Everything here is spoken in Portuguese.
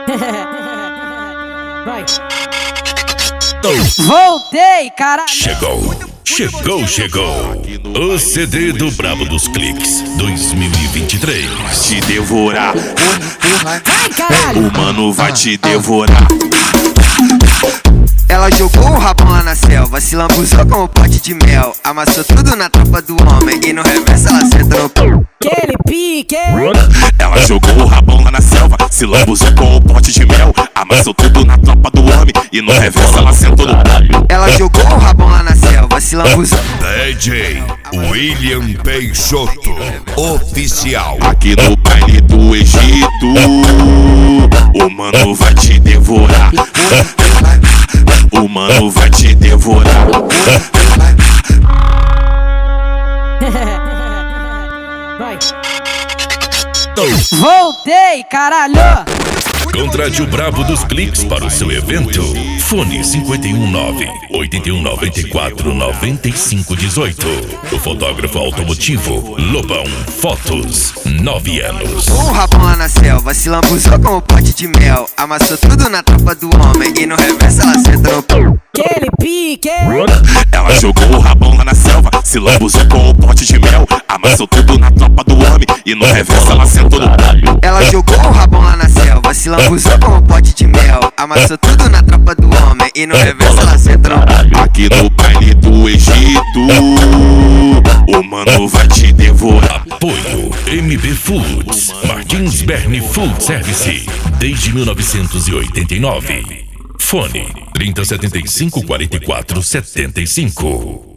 Vai. Voltei, caralho. Chegou. O CD do Brabo dos Cliques 2023. Te devorar. Vai, caralho. O mano vai te devorar. Ela jogou o rabão lá na selva, se lambuzou com o pote de mel. Amassou tudo na tropa do homem e no reverso ela senta no pau. Aquele pique. Ela jogou o rabão lá na selva, se lambuzou com o pote de mel. Amassou tudo na tropa do homem e no reverso ela sentou no pau. Ela jogou o rabão lá na selva, se lambuzou. DJ William Peixoto Oficial. Aqui no baile do Egito, o mano vai te devorar. O mano vai te devorar. Vai. Voltei, caralho. Contrate o Brabo dos Cliques para o seu evento. Fone 519-8194-9518. O fotógrafo automotivo Lobão Fotos, 9 anos. O rabão lá na selva, se lambuzou com o pote de mel. Amassou tudo na tropa do homem e no reverso ela senta no pau. Aquele pique. Ela jogou o rabão lá na selva, se lambuzou com o pote de mel. Amassou tudo na tropa do homem e no reverso ela sentou no pau. Ela jogou o rabão lá na selva, se lambuzou com o pote de mel. Amassou tudo na tropa do homem e no reverso ela senta no pau. Aqui no baile do Egito, o mano vai te devorar. Apoio MB Foods, Martins Berni Food Service, desde 1989. Fone 3075-4475.